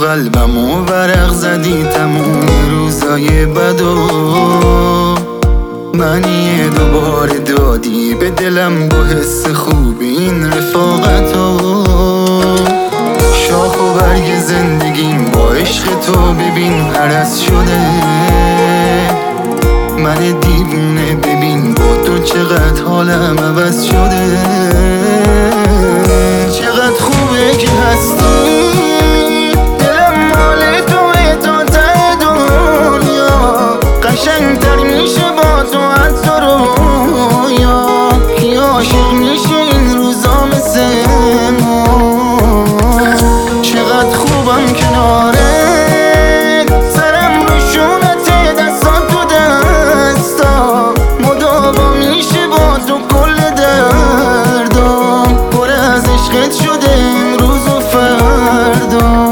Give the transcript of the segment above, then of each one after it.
قلبمو ورق زدی تموم روزای بدو، منی دوباره دادی به دلم با حس خوب این رفاقتو. شاخ و برگ زندگیم با عشق تو ببین هرس شده، من دیوونه ببین با تو چقدر حالم عوض شده. چقدر خوبه که هستی، دلم مال توه تا ته دنیا، قشنگتر میشه با تو حتی رویا. کی عاشق میشه این روزا مثل ما، چقدر خوبم کنارت، سرم رو شونت دستات تو دستا، مداوا میشه با تو کل دردام، پر از عشقت شده امروز و فردا.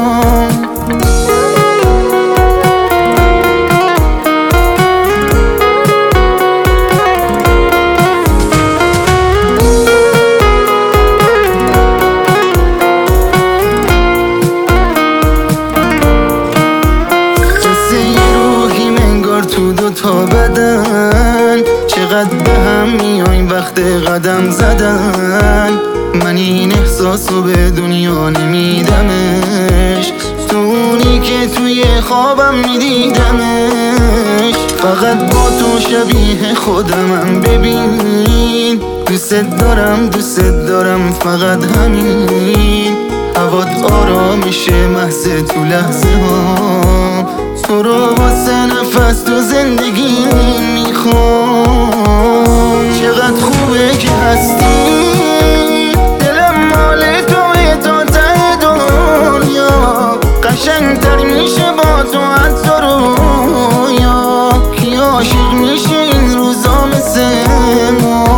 تو دوتا بدن چقدر به هم میایم وقت قدم زدن، من این احساسو به دنیا نمیدمش، تو اونی که توی خوابم میدیدمش. فقط با تو شبیه خودمم ببین، دوست دارم فقط همین. هوات آرامشه محض تو لحظه ها، تو رو واسه نفس تو زندگی میخوام. چقدر خوبه که هستی، دلم مال توه تا ته دنیا، قشنگتر میشه با تو حتی رویا. کی عاشق میشه این روزا مثل ما،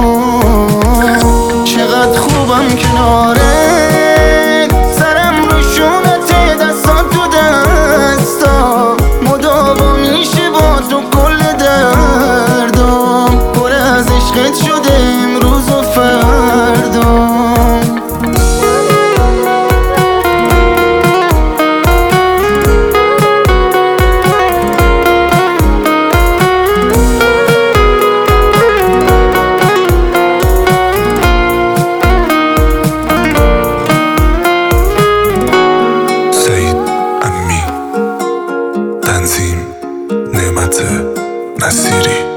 چقدر خوبم کنارت، سرم رو شونت دستات تو دستا، مداوا میشه با تو کل دردام، پر از عشقت شده امروز و فردا. تنظیم نعمت نصیری.